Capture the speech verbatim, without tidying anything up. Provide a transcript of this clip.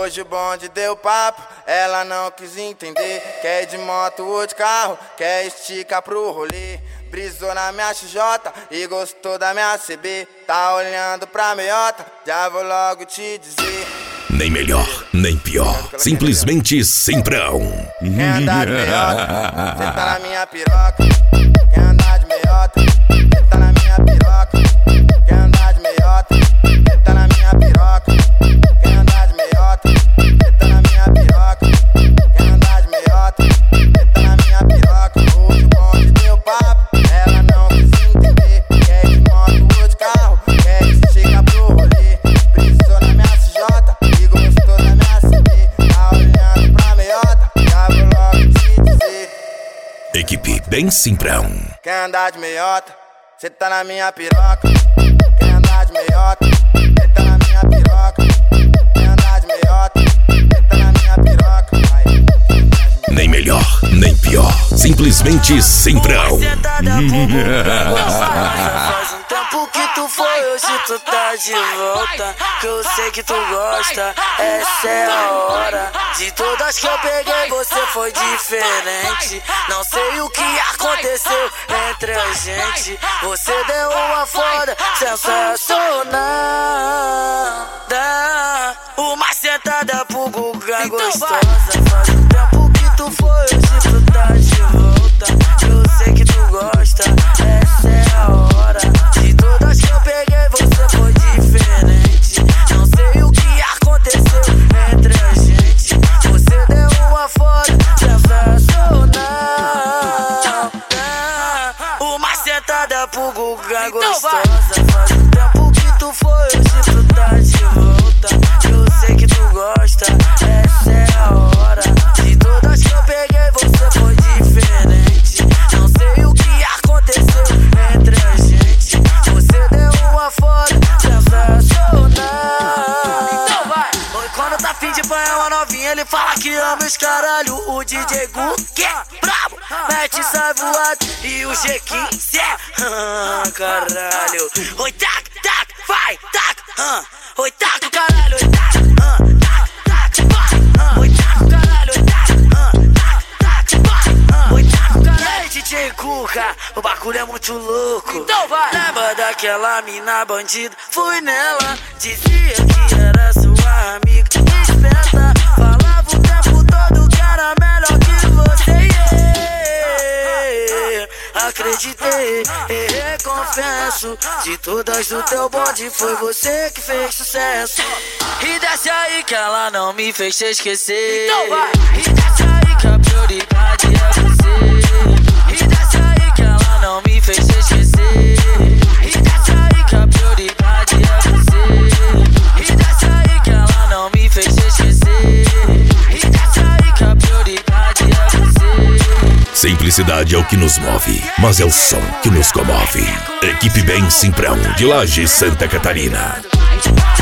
Hoje o bonde deu papo, ela não quis entender. Quer de moto ou de carro, quer esticar pro rolê. Brisou na minha X J e gostou da minha C B. Tá olhando pra meiota, já vou logo te dizer. Nem melhor, nem pior, simplesmente Simprão. Quer andar de meiota, cê tá na minha piroca. Quer andar de meiota, cê tá na minha piroca. Quer andar de meiota, cê tá na minha piroca. Quer andar de meiota, cê tá na minha piroca. Quer andar de meiota, cê tá na minha piroca. Hoje o bonde deu papo, ela não quis entender. Quer de moto ou de carro, quer esticar pro rolê. Brisou na minha X J e gostou da minha C B. Tá olhando pra meiota, já vou logo te dizer. Equipe bem Simprão. Quer andar de meiota, cê tá na minha piroca. Quer andar de meiota, cê tá na minha piroca. Quer andar de meiota, cê tá na minha piroca. Nem melhor, nem pior, simplesmente Simprão. Faz um tempo que tu foi, hoje tu tá de volta. Que eu sei que tu gosta, essa é a hora. De todas que eu peguei, você foi diferente. Não sei o que aconteceu entre a gente. Você deu uma foda sensacional. Dá uma sentada pro Guga gostosa. Faz um tempo que tu foi, hoje tu tá de volta. Eu sei que tu gosta, essa é a hora. De todas que eu peguei, você foi diferente. Não sei o que aconteceu entre a gente. Você deu uma foto sensacional. Uma sentada pro Guga gostosa. Faz um tempo que tu foi, hoje tu tá de volta. Eu sei que tu gosta, essa é a hora. De todas que eu peguei, você foi diferente. Não sei o que aconteceu entre a gente. Você deu uma foto sensacional. Então vai! Oi, quando tá fim de banhar uma novinha, ele fala que ama os caralho. O D J Gu, que é brabo, mete sai voado. E o G quinze é, ah, caralho. Oi, tac, tac, vai, tac, ah. Oi, tac, caralho, oi, tac, ah, tac, tac, vai, ah. Oi, tac, caralho, oi, tac, ah, tac, tac, vai, ah. Oi, tac, caralho, D J Cuca, o bagulho é muito louco. Então vai! Lembra daquela mina bandida? Fui nela, dizia que era sua amiga. Esperta, falava o tempo todo que era melhor que você. Yeah. Acreditei, errei, confesso. De todas do teu bonde, foi você que fez sucesso. E desce aí que ela não me fez te esquecer. Então vai! E desce aí que a prioridade é você. E desce aí que ela não me fez te esquecer. E desce aí que a prioridade é você. E desce aí que ela não me fez te esquecer. E desce aí que a prioridade é você. Simplicidade é o que nos move, mas é o som que nos comove. Equipe bem Simprão, de Laje, Santa Catarina.